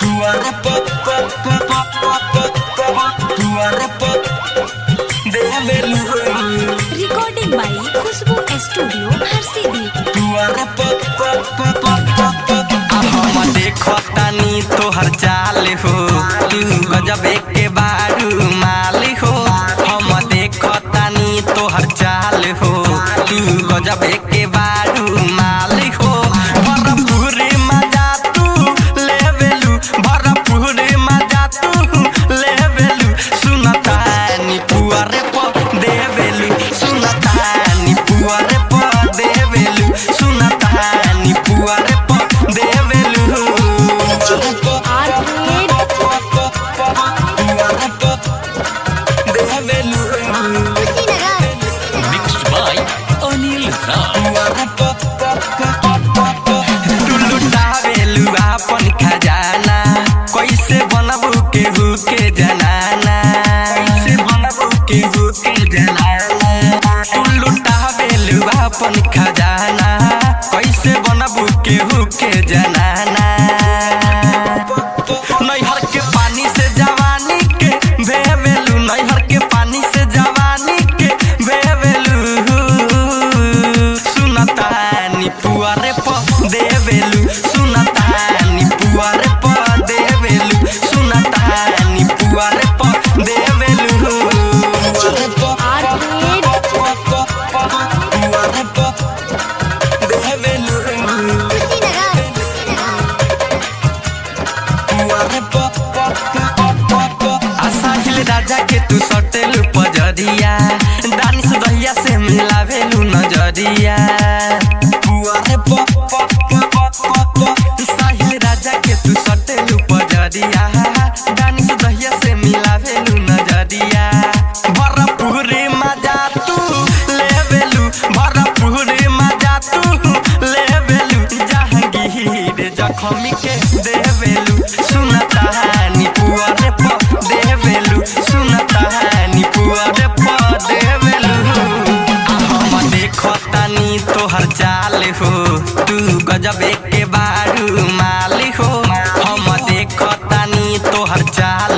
Recording by Khushboo studio Harsiddhi. हम देखतानी तोहर चाल हो तू गजब के बारू माल हो। हम देखतानी तोहर चाल हो तू गजब के बारू माल हो। भरपूर मजा तू लेवेलू, भरपूर मजा तू लेवेलू। सुनतानी पुअरे प देवेलू, सुनतानी पुअरे प देवेलू, सुनतानी पुअरे प देवेलू। Mixed by Anil Raj। तू लुटावेलू आपन खजाना, कैसे बनबू केहू के जनाना, कैसे बनबू केहू के जनाना। तू लुटावेलू आपन खजाना, कैसे बनबू केहू के जनाना। नैहर के पानी से जवानी के भेवेलू, नैहर के पानी से जवानी के भेवेलू। सुनतानी पुअरे प देवेलू, सुनतानी पुअरे प देवेलू, सुनतानी पुअरे प देवेलू। साहिल राजा के तू सटेलू पजरिया, दानिश दहिया से मिलावेलू नजरिया। साहिल राजा के तू सटेलू पजरिया, दानिश दहिया से मिलावेलू नजरिया। भरपूर मजा तू लेवेलू, भरपूर मजा तू लेवेलू। जहांगीर जखमी के देवेलू, सुनतानी पुअरे प देवेलू, सुनतानी पुअरे प देवेलू। हम देखतानी तोहर चाल हो तू गजब के बारू माल हो। हम देखतानी तोहर चाल